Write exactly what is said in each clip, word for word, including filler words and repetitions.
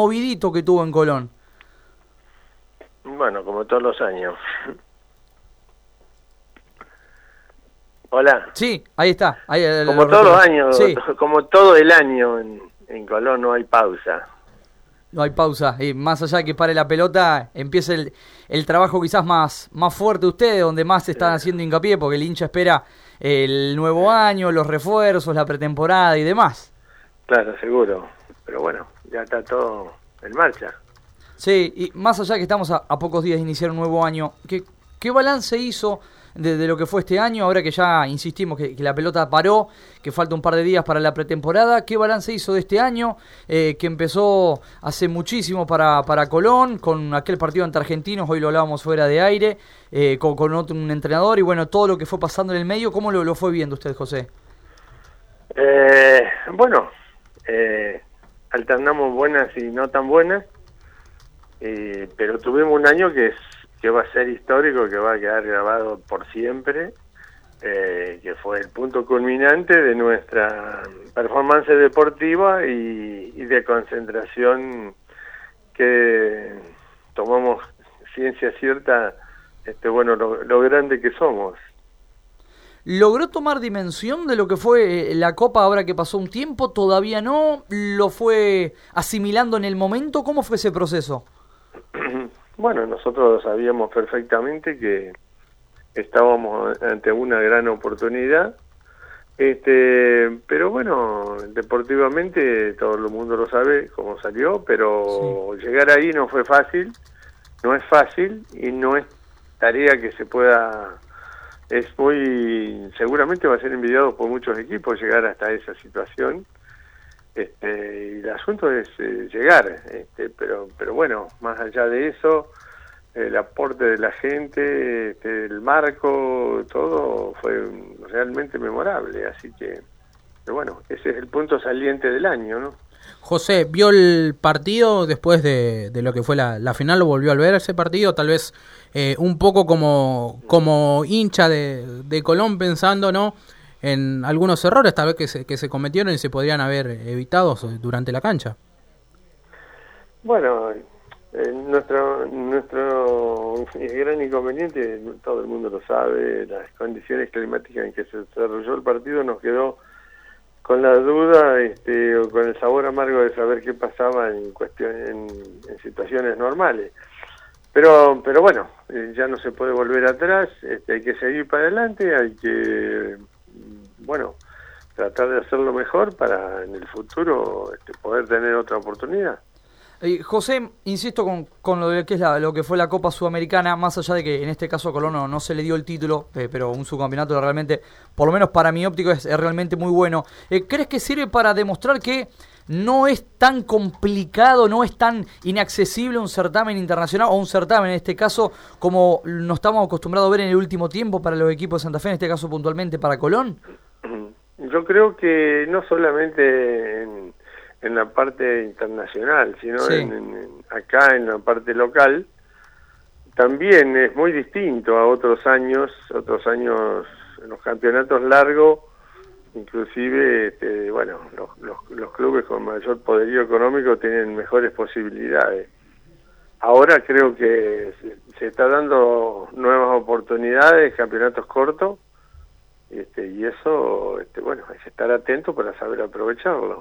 movidito que tuvo en Colón. Bueno, como todos los años. Hola. Sí, ahí está. Ahí, como lo todos los recuerdo. años, Sí. como todo el año en, en Colón no hay pausa. No hay pausa, y más allá de que pare la pelota, empieza el, el trabajo quizás más, más fuerte de ustedes, donde más están haciendo hincapié, porque el hincha espera el nuevo año, los refuerzos, la pretemporada y demás. Claro, seguro, pero bueno, ya está todo en marcha. Sí, y más allá de que estamos a, a pocos días de iniciar un nuevo año, ¿qué, qué balance hizo de, de lo que fue este año, ahora que ya insistimos que, que la pelota paró, que falta un par de días para la pretemporada? ¿Qué balance hizo de este año, eh, que empezó hace muchísimo para, para Colón, con aquel partido ante Argentinos, hoy lo hablábamos fuera de aire, eh, con, con otro, un entrenador, y bueno, todo lo que fue pasando en el medio? ¿Cómo lo, lo fue viendo usted, José? Eh, bueno, eh, alternamos buenas y no tan buenas, eh, pero tuvimos un año que es que va a ser histórico, que va a quedar grabado por siempre, eh, que fue el punto culminante de nuestra performance deportiva y, y de concentración, que tomamos ciencia cierta, este bueno lo, lo grande que somos. ¿Logró tomar dimensión de lo que fue la Copa ahora que pasó un tiempo? ¿Todavía no? ¿Lo fue asimilando en el momento? ¿Cómo fue ese proceso? Bueno, nosotros sabíamos perfectamente que estábamos ante una gran oportunidad, este, pero bueno, deportivamente todo el mundo lo sabe cómo salió, pero sí, llegar ahí no fue fácil, no es fácil y no es tarea que se pueda, es muy, seguramente va a ser envidiado por muchos equipos llegar hasta esa situación. Este, y el asunto es eh, llegar, este, pero pero bueno, más allá de eso, el aporte de la gente, este, el marco, todo fue realmente memorable, así que, pero bueno, ese es el punto saliente del año, ¿no? José, ¿vio el partido después de, de lo que fue la, la final? ¿Lo volvió a ver ese partido? Tal vez eh, un poco como, como hincha de, de Colón, pensando, ¿no?, en algunos errores tal vez que se, que se cometieron y se podrían haber evitado durante la cancha. Bueno, eh, nuestro nuestro gran inconveniente, todo el mundo lo sabe, las condiciones climáticas en que se desarrolló el partido nos quedó con la duda, este, o con el sabor amargo de saber qué pasaba en cuestión, en, en situaciones normales. Pero pero bueno, eh, ya no se puede volver atrás, este, hay que seguir para adelante, hay que, bueno, tratar de hacerlo mejor para en el futuro este, poder tener otra oportunidad. Eh, José, insisto con, con lo de que es la, lo que fue la Copa Sudamericana, más allá de que en este caso a Colón no, no se le dio el título, eh, pero un subcampeonato realmente, por lo menos para mi óptico, es, es realmente muy bueno. Eh, ¿Crees que sirve para demostrar que no es tan complicado, no es tan inaccesible un certamen internacional, o un certamen en este caso, como nos estamos acostumbrados a ver en el último tiempo para los equipos de Santa Fe, en este caso puntualmente para Colón? Yo creo que no solamente en, en la parte internacional, sino sí. en, en, acá en la parte local, también es muy distinto a otros años, otros años en los campeonatos largos, inclusive, este, bueno, los, los, los clubes con mayor poderío económico tienen mejores posibilidades. Ahora creo que se, se está dando nuevas oportunidades, campeonatos cortos, este, y eso, este, bueno, hay que estar atento para saber aprovecharlo.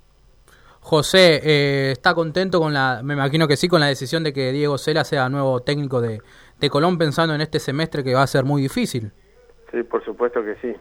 José, eh, ¿está contento con la, me imagino que sí, con la decisión de que Diego Cela sea nuevo técnico de, de Colón, pensando en este semestre que va a ser muy difícil? Sí, por supuesto que sí.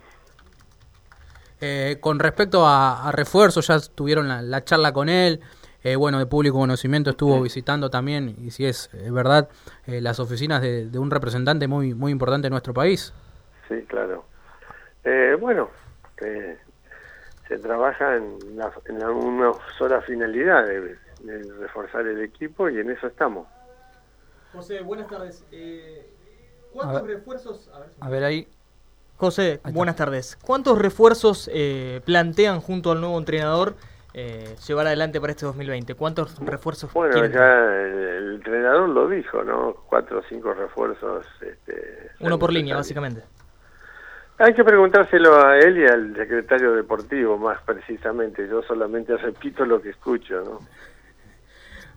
Eh, con respecto a, a refuerzos, ya tuvieron la, la charla con él, eh, bueno, de público conocimiento estuvo visitando también, y si es eh, verdad, eh, las oficinas de, de un representante muy muy importante de nuestro país. Sí, claro. Eh, bueno, eh, se trabaja en, la, en la, una sola finalidad de, de reforzar el equipo y en eso estamos. José, buenas tardes. Eh, ¿Cuántos a ver, refuerzos? A ver, a ver ahí. José, buenas tardes. ¿Cuántos refuerzos eh, plantean junto al nuevo entrenador eh, llevar adelante para este dos mil veinte? ¿Cuántos refuerzos Bueno, quieren? ya el, el entrenador lo dijo, ¿no? Cuatro o cinco refuerzos. Este, Uno por línea, básicamente. Hay que preguntárselo a él y al secretario deportivo, más precisamente. Yo solamente repito lo que escucho, ¿no?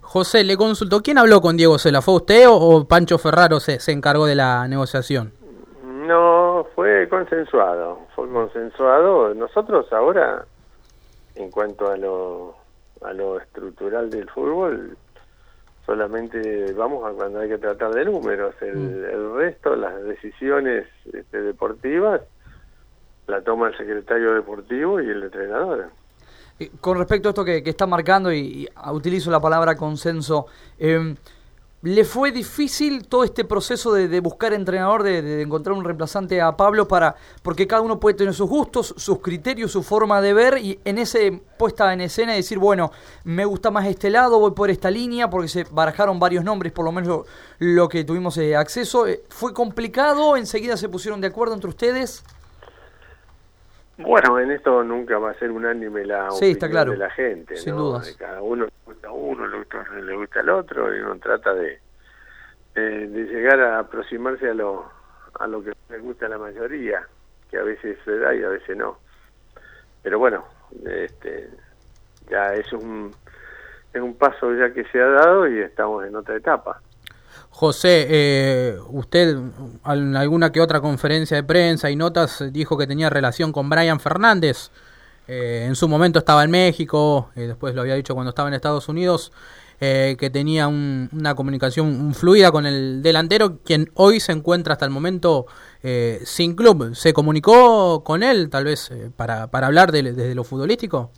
José, le consultó, ¿quién habló con Diego Cela? ¿Fue usted o, o Pancho Ferraro se, se encargó de la negociación? No, fue consensuado, fue consensuado. Nosotros ahora, en cuanto a lo, a lo estructural del fútbol, solamente vamos a cuando hay que tratar de números. El, mm. el resto, las decisiones este, deportivas, la toma el secretario deportivo y el entrenador. Con respecto a esto que, que está marcando, y, y utilizo la palabra consenso, eh, ¿le fue difícil todo este proceso de, de buscar entrenador, de, de encontrar un reemplazante a Pablo, para porque cada uno puede tener sus gustos, sus criterios, su forma de ver, y en ese puesta en escena decir, bueno, me gusta más este lado, voy por esta línea, porque se barajaron varios nombres, por lo menos lo, lo que tuvimos eh, acceso? ¿Fue complicado? ¿Enseguida se pusieron de acuerdo entre ustedes? Bueno, en esto nunca va a ser unánime la sí, opinión está claro. de la gente, sin ¿no? dudas. Cada uno le gusta a uno, le gusta, le gusta al otro, y uno trata de, de, de llegar a aproximarse a lo a lo que le gusta a la mayoría, que a veces se da y a veces no. Pero bueno, este, ya es un es un paso ya que se ha dado y estamos en otra etapa. José, eh, usted en alguna que otra conferencia de prensa y notas dijo que tenía relación con Brian Fernández. Eh, en su momento estaba en México, eh, después lo había dicho cuando estaba en Estados Unidos, eh, que tenía un, una comunicación fluida con el delantero, quien hoy se encuentra hasta el momento eh, sin club. ¿Se comunicó con él, tal vez, eh, para, para hablar de, desde lo futbolístico?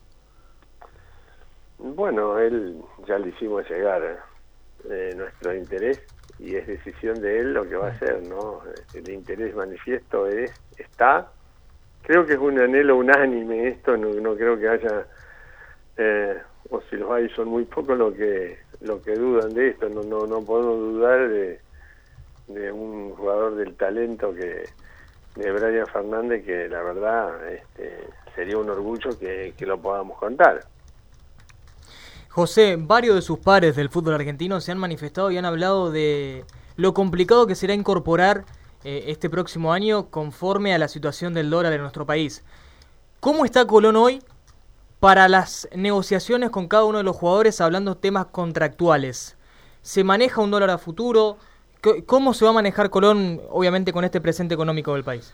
Bueno, él ya le hicimos llegar eh, nuestro interés, y es decisión de él lo que va a hacer, ¿no? El interés manifiesto es está. Creo que es un anhelo unánime esto, no, no creo que haya, eh, o si los hay son muy pocos los que lo que dudan de esto. No no no podemos dudar de, de un jugador del talento que de Brian Fernández, que la verdad este, sería un orgullo que, que lo podamos contar. José, varios de sus pares del fútbol argentino se han manifestado y han hablado de lo complicado que será incorporar eh, este próximo año conforme a la situación del dólar en nuestro país. ¿Cómo está Colón hoy para las negociaciones con cada uno de los jugadores hablando temas contractuales? ¿Se maneja un dólar a futuro? ¿Cómo se va a manejar Colón, obviamente, con este presente económico del país?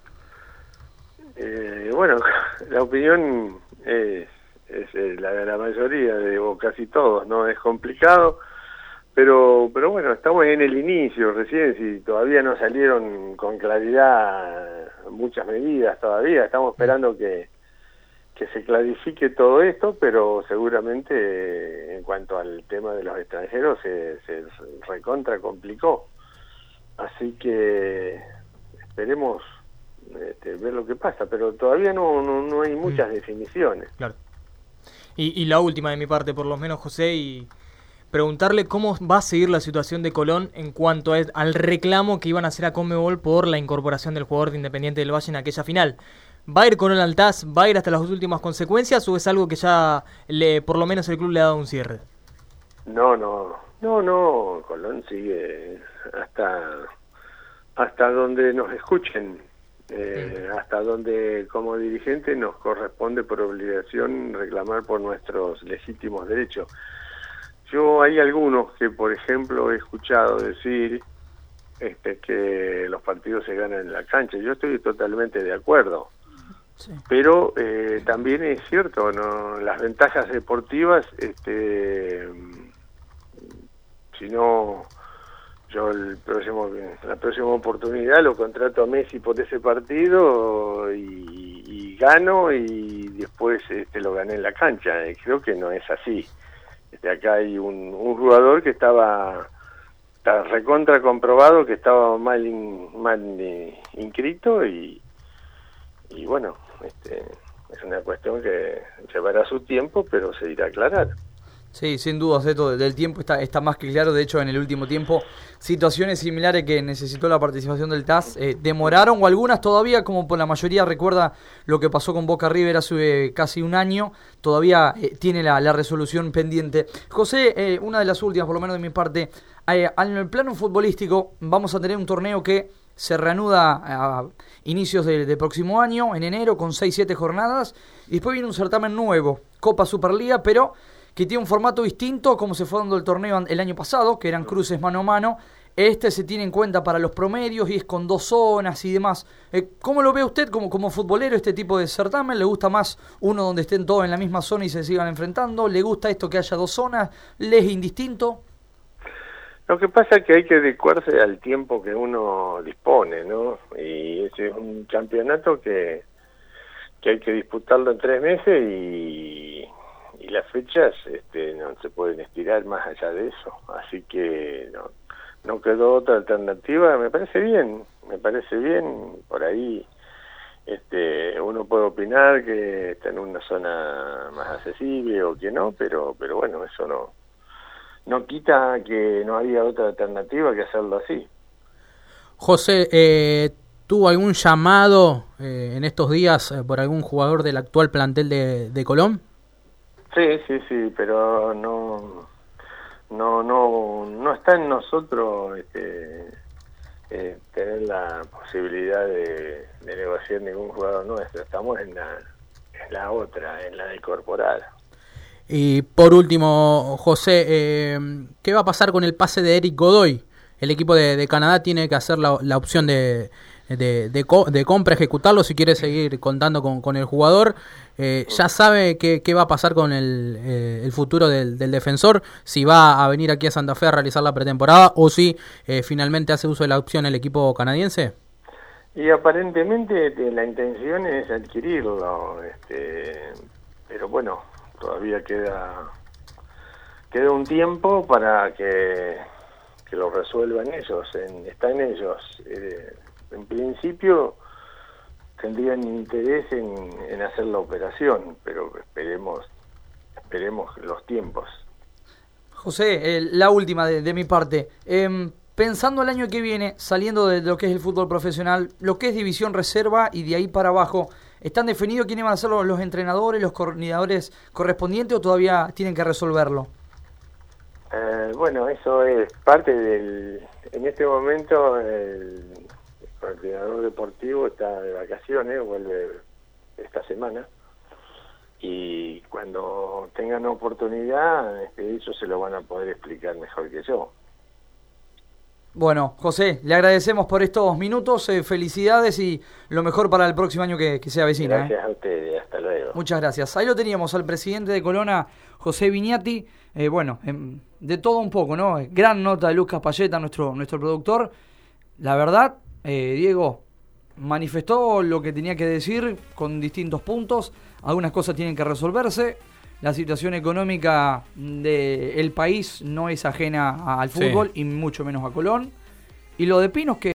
Eh, bueno, la opinión es... es eh, la de la mayoría de, o casi todos, no es complicado, pero pero bueno, estamos en el inicio recién, si todavía no salieron con claridad muchas medidas todavía, estamos esperando que que se clarifique todo esto, pero seguramente eh, en cuanto al tema de los extranjeros se, se recontra complicó, así que esperemos este, ver lo que pasa, pero todavía no no, no hay muchas definiciones. Claro. Y, y la última de mi parte, por lo menos, José, y preguntarle cómo va a seguir la situación de Colón en cuanto a, al reclamo que iban a hacer a Conmebol por la incorporación del jugador de Independiente del Valle en aquella final. ¿Va a ir Colón al T A S? ¿Va a ir hasta las últimas consecuencias? ¿O es algo que ya, le, por lo menos, el club le ha dado un cierre? No, no, no, no, Colón sigue hasta, hasta donde nos escuchen. Eh, hasta donde como dirigente nos corresponde por obligación reclamar por nuestros legítimos derechos. Yo hay algunos que, por ejemplo, he escuchado decir este, que los partidos se ganan en la cancha. Yo estoy totalmente de acuerdo, sí. Pero eh, también es cierto, ¿no? Las ventajas deportivas, este, si no... Yo el próximo, la próxima oportunidad lo contrato a Messi por ese partido y, y gano, y después este, lo gané en la cancha. Creo que no es así. Este, acá hay un, un jugador que estaba, está recontra comprobado que estaba mal, in, mal eh, inscrito y, y bueno, este, es una cuestión que llevará su tiempo, pero se irá a aclarar. Sí, sin dudas, esto del tiempo está, está más que claro. De hecho, en el último tiempo, situaciones similares que necesitó la participación del T A S eh, demoraron, o algunas todavía, como por la mayoría recuerda lo que pasó con Boca River hace eh, casi un año, todavía eh, tiene la, la resolución pendiente. José, eh, una de las últimas, por lo menos de mi parte, eh, en el plano futbolístico vamos a tener un torneo que se reanuda a inicios del de próximo año, en enero, con seis siete jornadas, y después viene un certamen nuevo, Copa Superliga, pero que tiene un formato distinto como se fue dando el torneo el año pasado, que eran cruces mano a mano. Este se tiene en cuenta para los promedios y es con dos zonas y demás. Eh, ¿Cómo lo ve usted como, como futbolero este tipo de certamen? ¿Le gusta más uno donde estén todos en la misma zona y se sigan enfrentando? ¿Le gusta esto que haya dos zonas? ¿Le es indistinto? Lo que pasa es que hay que adecuarse al tiempo que uno dispone, ¿no? Y ese es un campeonato que, que hay que disputarlo en tres meses y, y las fechas este, no se pueden estirar más allá de eso. Así que no. No quedó otra alternativa, me parece bien, me parece bien, por ahí este uno puede opinar que está en una zona más accesible o que no, pero pero bueno, eso no no quita que no había otra alternativa que hacerlo así. José, eh, ¿tuvo algún llamado eh, en estos días eh, por algún jugador del actual plantel de, de Colón? Sí, sí, sí, pero no... no no no está en nosotros este, eh, tener la posibilidad de, de negociar ningún jugador nuestro. Estamos en la, en la otra, en la de incorporar. Y por último, José, eh, ¿qué va a pasar con el pase de Eric Godoy? El equipo de, de Canadá tiene que hacer la, la opción de, de, de, co de compra, ejecutarlo si quiere seguir contando con, con el jugador. Eh, ¿Ya sabe qué, qué va a pasar con el, eh, el futuro del, del defensor? Si va a venir aquí a Santa Fe a realizar la pretemporada o si eh, finalmente hace uso de la opción el equipo canadiense. Y aparentemente la intención es adquirirlo, este, pero bueno, todavía queda queda un tiempo para que, que lo resuelvan ellos, en, está en ellos. Eh, en principio tendrían interés en, en hacer la operación, pero esperemos esperemos los tiempos. José, eh, la última de, de mi parte. Eh, pensando el año que viene, saliendo de lo que es el fútbol profesional, lo que es división reserva y de ahí para abajo, ¿están definidos quiénes van a ser los, los entrenadores, los coordinadores correspondientes o todavía tienen que resolverlo? Eh, bueno, eso es parte del... En este momento el coordinador deportivo está de vacaciones, vuelve esta semana, y cuando tengan oportunidad este, ellos se lo van a poder explicar mejor que yo. Bueno, José, le agradecemos por estos minutos, eh, felicidades y lo mejor para el próximo año que, que se avecina. Gracias eh. a ustedes, hasta luego. Muchas gracias. Ahí lo teníamos al presidente de Colona, José Viñati. Eh, bueno, eh, de todo un poco, ¿no? Gran nota de Lucas Payeta, nuestro, nuestro productor. La verdad, eh, Diego manifestó lo que tenía que decir con distintos puntos. Algunas cosas tienen que resolverse. La situación económica del país no es ajena al fútbol, sí, y mucho menos a Colón. Y lo de Pinos que